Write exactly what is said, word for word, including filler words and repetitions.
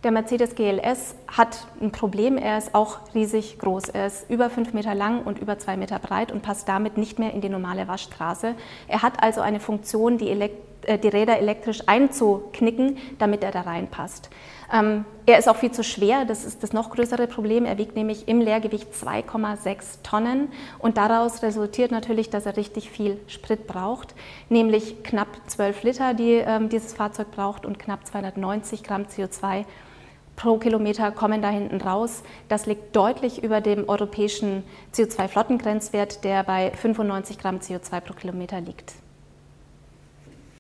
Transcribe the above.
Der Mercedes G L S hat ein Problem, er ist auch riesig groß. Er ist über fünf Meter lang und über zwei Meter breit und passt damit nicht mehr in die normale Waschstraße. Er hat also eine Funktion, die, äh, die Räder elektrisch einzuknicken, damit er da reinpasst. Ähm, er ist auch viel zu schwer, das ist das noch größere Problem. Er wiegt nämlich im Leergewicht zwei Komma sechs Tonnen und daraus resultiert natürlich, dass er richtig viel Sprit braucht, nämlich knapp zwölf Liter, die ähm, dieses Fahrzeug braucht und knapp zweihundertneunzig Gramm C O zwei pro Kilometer kommen da hinten raus. Das liegt deutlich über dem europäischen C O zwei Flottengrenzwert, der bei fünfundneunzig Gramm C O zwei pro Kilometer liegt.